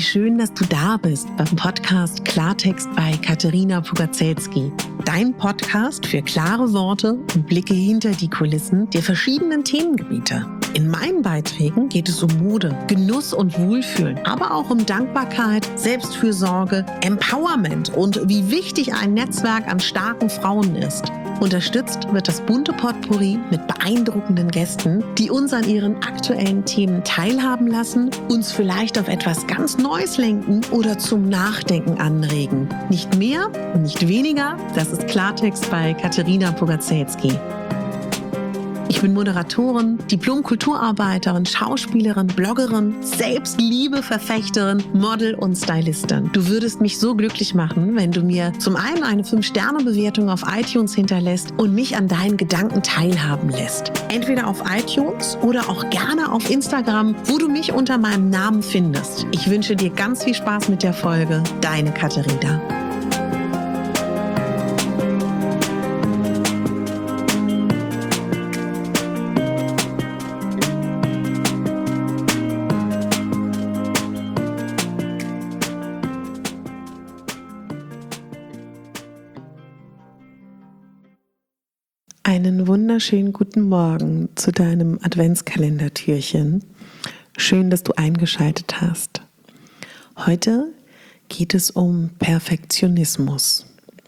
Wie schön, dass du da bist beim Podcast Klartext bei Katerina Pugacelski. Dein Podcast für klare Worte und Blicke hinter die Kulissen der verschiedenen Themengebiete. In meinen Beiträgen geht es um Mode, Genuss und Wohlfühlen, aber auch um Dankbarkeit, Selbstfürsorge, Empowerment und wie wichtig ein Netzwerk an starken Frauen ist. Unterstützt wird das bunte Potpourri mit beeindruckenden Gästen, die uns an ihren aktuellen Themen teilhaben lassen, uns vielleicht auf etwas ganz Neues lenken oder zum Nachdenken anregen. Nicht mehr und nicht weniger, das ist Klartext bei Katerina Pugacelski. Ich bin Moderatorin, Diplom-Kulturarbeiterin, Schauspielerin, Bloggerin, Selbstliebe-Verfechterin, Model und Stylistin. Du würdest mich so glücklich machen, wenn du mir zum einen eine 5-Sterne-Bewertung auf iTunes hinterlässt und mich an deinen Gedanken teilhaben lässt. Entweder auf iTunes oder auch gerne auf Instagram, wo du mich unter meinem Namen findest. Ich wünsche dir ganz viel Spaß mit der Folge. Deine Katerina. Einen wunderschönen guten Morgen zu deinem Adventskalendertürchen. Schön, dass du eingeschaltet hast. Heute geht es um Perfektionismus.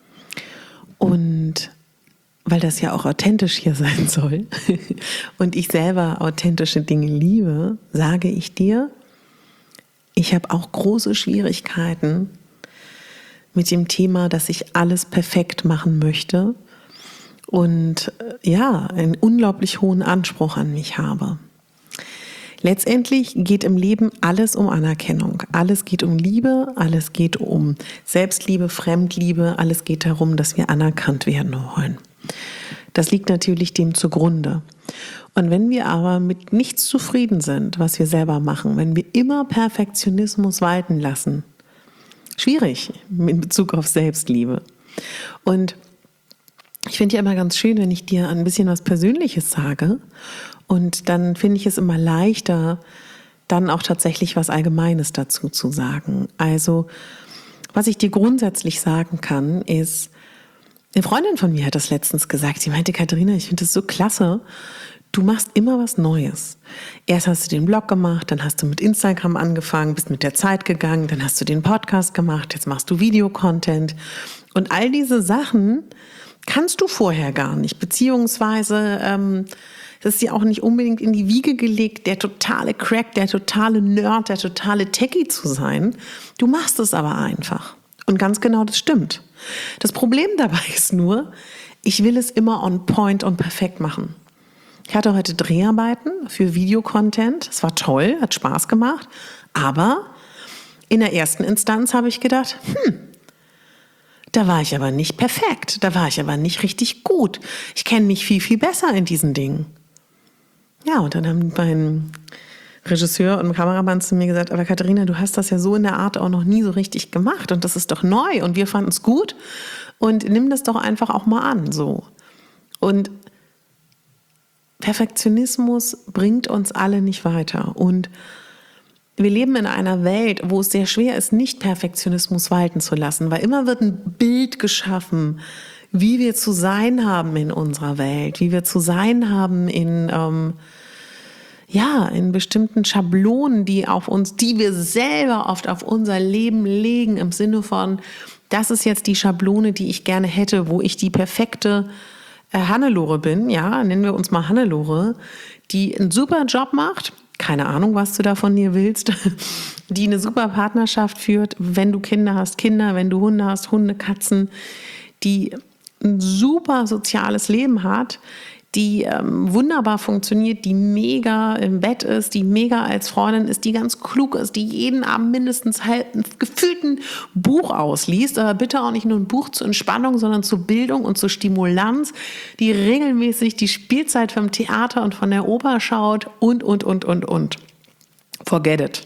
Und weil das ja auch authentisch hier sein soll und ich selber authentische Dinge liebe, sage ich dir, ich habe auch große Schwierigkeiten mit dem Thema, dass ich alles perfekt machen möchte. Und ja, einen unglaublich hohen Anspruch an mich habe. Letztendlich geht im Leben alles um Anerkennung. Alles geht um Liebe, alles geht um Selbstliebe, Fremdliebe, alles geht darum, dass wir anerkannt werden wollen. Das liegt natürlich dem zugrunde. Und wenn wir aber mit nichts zufrieden sind, was wir selber machen, wenn wir immer Perfektionismus walten lassen, schwierig in Bezug auf Selbstliebe. Und ich finde ja immer ganz schön, wenn ich dir ein bisschen was Persönliches sage und dann finde ich es immer leichter, dann auch tatsächlich was Allgemeines dazu zu sagen. Also, was ich dir grundsätzlich sagen kann, ist, eine Freundin von mir hat das letztens gesagt, sie meinte, Katerina, ich finde das so klasse, du machst immer was Neues. Erst hast du den Blog gemacht, dann hast du mit Instagram angefangen, bist mit der Zeit gegangen, dann hast du den Podcast gemacht, jetzt machst du Videocontent und all diese Sachen kannst du vorher gar nicht, beziehungsweise das ist ja auch nicht unbedingt in die Wiege gelegt, der totale Crack, der totale Nerd, der totale Techie zu sein. Du machst es aber einfach. Und ganz genau, das stimmt. Das Problem dabei ist nur, ich will es immer on point und perfekt machen. Ich hatte heute Dreharbeiten für Videocontent. Es war toll, hat Spaß gemacht. Aber in der ersten Instanz habe ich gedacht, da war ich aber nicht perfekt, da war ich aber nicht richtig gut. Ich kenne mich viel, viel besser in diesen Dingen. Ja, und dann haben mein Regisseur und Kameramann zu mir gesagt, aber Katerina, du hast das ja so in der Art auch noch nie so richtig gemacht und das ist doch neu und wir fanden es gut und nimm das doch einfach auch mal an. So. Und Perfektionismus bringt uns alle nicht weiter und wir leben in einer Welt, wo es sehr schwer ist, nicht Perfektionismus walten zu lassen, weil immer wird ein Bild geschaffen, wie wir zu sein haben in unserer Welt, wie wir zu sein haben in bestimmten Schablonen, die wir selber oft auf unser Leben legen, im Sinne von, das ist jetzt die Schablone, die ich gerne hätte, wo ich die perfekte Hannelore bin, ja, nennen wir uns mal Hannelore, die einen super Job macht, keine Ahnung, was du da von dir willst, die eine super Partnerschaft führt, wenn du Kinder hast, Kinder, wenn du Hunde hast, Hunde, Katzen, die ein super soziales Leben hat, die wunderbar funktioniert, die mega im Bett ist, die mega als Freundin ist, die ganz klug ist, die jeden Abend mindestens halt gefühlt ein Buch ausliest, aber bitte auch nicht nur ein Buch zur Entspannung, sondern zur Bildung und zur Stimulanz, die regelmäßig die Spielzeit vom Theater und von der Oper schaut und. Forget it.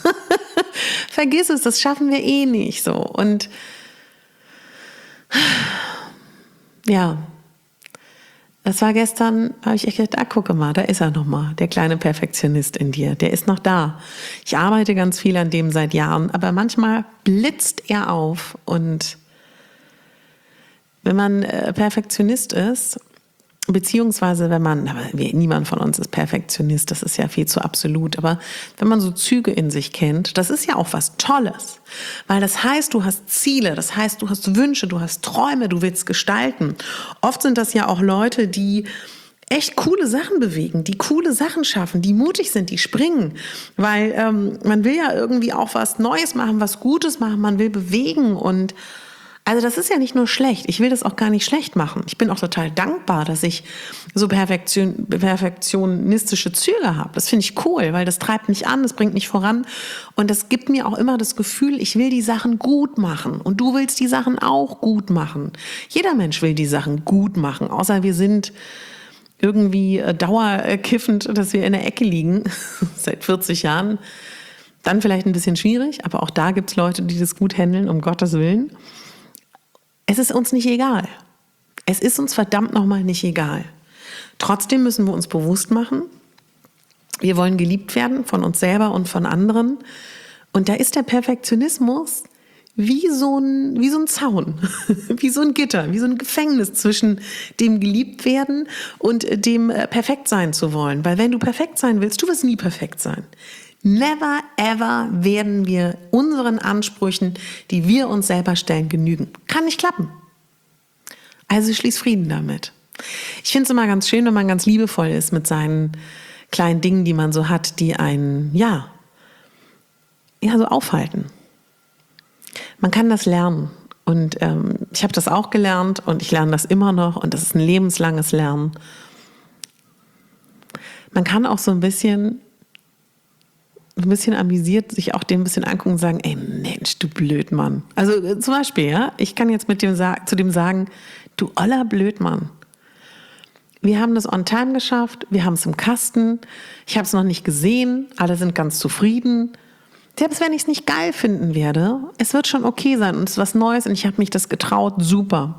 Vergiss es, das schaffen wir eh nicht so. Und ja, Das war gestern, habe ich echt gedacht, gucke mal, da ist er nochmal, der kleine Perfektionist in dir, der ist noch da. Ich arbeite ganz viel an dem seit Jahren, aber manchmal blitzt er auf. Und wenn man Perfektionist ist, beziehungsweise wenn man, aber niemand von uns ist Perfektionist, das ist ja viel zu absolut, aber wenn man so Züge in sich kennt, das ist ja auch was Tolles, weil das heißt, du hast Ziele, das heißt, du hast Wünsche, du hast Träume, du willst gestalten. Oft sind das ja auch Leute, die echt coole Sachen bewegen, die coole Sachen schaffen, die mutig sind, die springen, weil man will ja irgendwie auch was Neues machen, was Gutes machen, man will bewegen. Und also das ist ja nicht nur schlecht. Ich will das auch gar nicht schlecht machen. Ich bin auch total dankbar, dass ich so perfektionistische Züge habe. Das finde ich cool, weil das treibt mich an, das bringt mich voran. Und das gibt mir auch immer das Gefühl, ich will die Sachen gut machen. Und du willst die Sachen auch gut machen. Jeder Mensch will die Sachen gut machen, außer wir sind irgendwie dauerkiffend, dass wir in der Ecke liegen, seit 40 Jahren. Dann vielleicht ein bisschen schwierig, aber auch da gibt es Leute, die das gut handeln, um Gottes Willen. Es ist uns nicht egal. Es ist uns verdammt nochmal nicht egal. Trotzdem müssen wir uns bewusst machen, wir wollen geliebt werden von uns selber und von anderen. Und da ist der Perfektionismus wie so ein Zaun, wie so ein Gitter, wie so ein Gefängnis zwischen dem Geliebtwerden und dem perfekt sein zu wollen. Weil wenn du perfekt sein willst, du wirst nie perfekt sein. Never ever werden wir unseren Ansprüchen, die wir uns selber stellen, genügen. Kann nicht klappen. Also schließ Frieden damit. Ich finde es immer ganz schön, wenn man ganz liebevoll ist mit seinen kleinen Dingen, die man so hat, die einen, so aufhalten. Man kann das lernen. Und ich habe das auch gelernt und ich lerne das immer noch und das ist ein lebenslanges Lernen. Man kann auch so ein bisschen amüsiert sich auch dem ein bisschen angucken und sagen, ey Mensch, du Blödmann. Also zum Beispiel, ich kann jetzt zu dem sagen, du oller Blödmann. Wir haben das on time geschafft, wir haben es im Kasten, ich habe es noch nicht gesehen, alle sind ganz zufrieden. Selbst wenn ich es nicht geil finden werde, es wird schon okay sein und es ist was Neues und ich habe mich das getraut, super.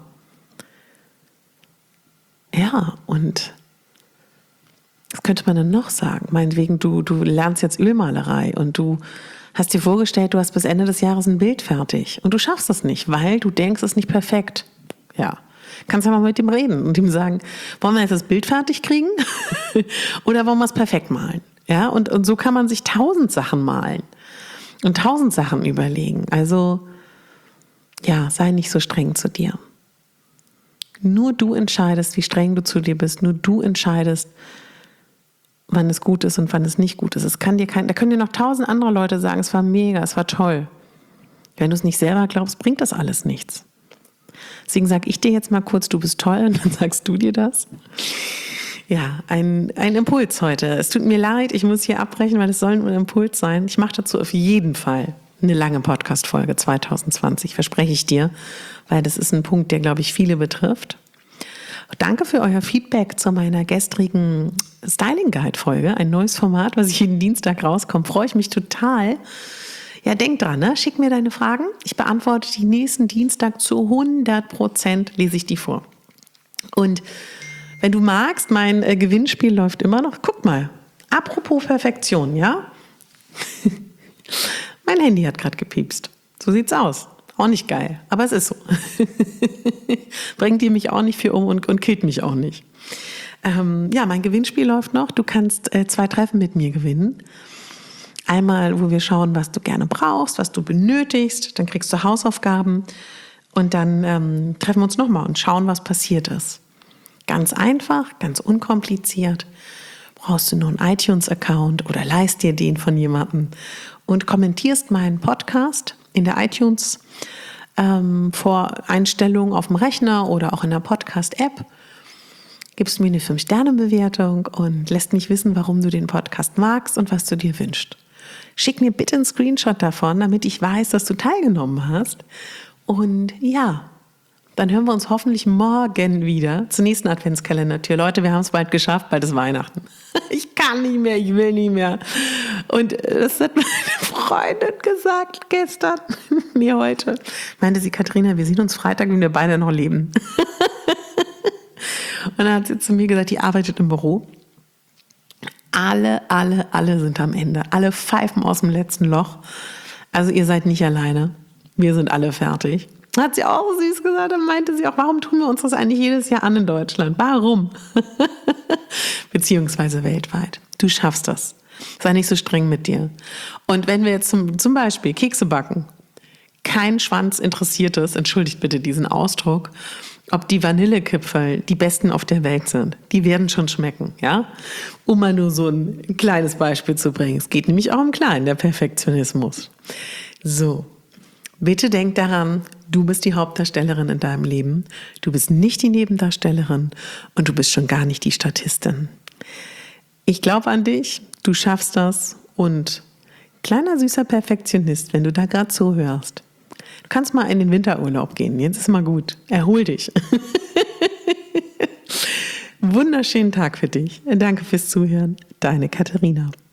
Ja, und was könnte man denn noch sagen? Meinetwegen, du lernst jetzt Ölmalerei und du hast dir vorgestellt, du hast bis Ende des Jahres ein Bild fertig und du schaffst es nicht, weil du denkst, es ist nicht perfekt. Ja, kannst ja mal mit ihm reden und ihm sagen, wollen wir jetzt das Bild fertig kriegen oder wollen wir es perfekt malen? Ja, und so kann man sich 1000 Sachen malen und 1000 Sachen überlegen. Also, ja, sei nicht so streng zu dir. Nur du entscheidest, wie streng du zu dir bist. Nur du entscheidest, wann es gut ist und wann es nicht gut ist. Da können dir noch 1000 andere Leute sagen, es war mega, es war toll. Wenn du es nicht selber glaubst, bringt das alles nichts. Deswegen sage ich dir jetzt mal kurz, du bist toll und dann sagst du dir das. Ja, ein Impuls heute. Es tut mir leid, ich muss hier abbrechen, weil es soll nur ein Impuls sein. Ich mache dazu auf jeden Fall eine lange Podcast-Folge 2020, verspreche ich dir, weil das ist ein Punkt, der, glaube ich, viele betrifft. Danke für euer Feedback zu meiner gestrigen Styling Guide Folge. Ein neues Format, was jeden Dienstag rauskommt. Freue ich mich total. Ja, denk dran, schick mir deine Fragen. Ich beantworte die nächsten Dienstag zu 100%, lese ich die vor. Und wenn du magst, mein Gewinnspiel läuft immer noch. Guck mal, apropos Perfektion, ja? Mein Handy hat gerade gepiepst. So sieht's aus. Auch nicht geil, aber es ist so. Bringt ihr mich auch nicht viel um und killt mich auch nicht. Mein Gewinnspiel läuft noch. Du kannst 2 Treffen mit mir gewinnen. Einmal, wo wir schauen, was du gerne brauchst, was du benötigst. Dann kriegst du Hausaufgaben und dann treffen wir uns nochmal und schauen, was passiert ist. Ganz einfach, ganz unkompliziert. Brauchst du nur einen iTunes-Account oder leihst dir den von jemandem und kommentierst meinen Podcast in der iTunes Voreinstellung auf dem Rechner oder auch in der Podcast-App. Gibst mir eine 5-Sterne-Bewertung und lässt mich wissen, warum du den Podcast magst und was du dir wünschst. Schick mir bitte einen Screenshot davon, damit ich weiß, dass du teilgenommen hast. Und ja, dann hören wir uns hoffentlich morgen wieder zur nächsten Adventskalendertür. Leute, wir haben es bald geschafft, bald ist Weihnachten. Ich kann nicht mehr, ich will nicht mehr. Und das hat meine Freundin gesagt gestern, heute. Meinte sie, Katharina, wir sehen uns Freitag, wenn wir beide noch leben. Und dann hat sie zu mir gesagt, die arbeitet im Büro. Alle sind am Ende. Alle pfeifen aus dem letzten Loch. Also ihr seid nicht alleine. Wir sind alle fertig. Hat sie auch süß gesagt. Dann meinte sie auch, warum tun wir uns das eigentlich jedes Jahr an in Deutschland? Warum? Beziehungsweise weltweit. Du schaffst das. Sei nicht so streng mit dir. Und wenn wir jetzt zum Beispiel Kekse backen, kein Schwanz interessiert es, entschuldigt bitte diesen Ausdruck, ob die Vanillekipferl die besten auf der Welt sind. Die werden schon schmecken, ja? Um mal nur so ein kleines Beispiel zu bringen. Es geht nämlich auch im Kleinen, der Perfektionismus. So, bitte denk daran, du bist die Hauptdarstellerin in deinem Leben. Du bist nicht die Nebendarstellerin und du bist schon gar nicht die Statistin. Ich glaube an dich, du schaffst das und kleiner süßer Perfektionist, wenn du da gerade zuhörst. Du kannst mal in den Winterurlaub gehen, jetzt ist mal gut, erhol dich. Wunderschönen Tag für dich. Danke fürs Zuhören, deine Katharina.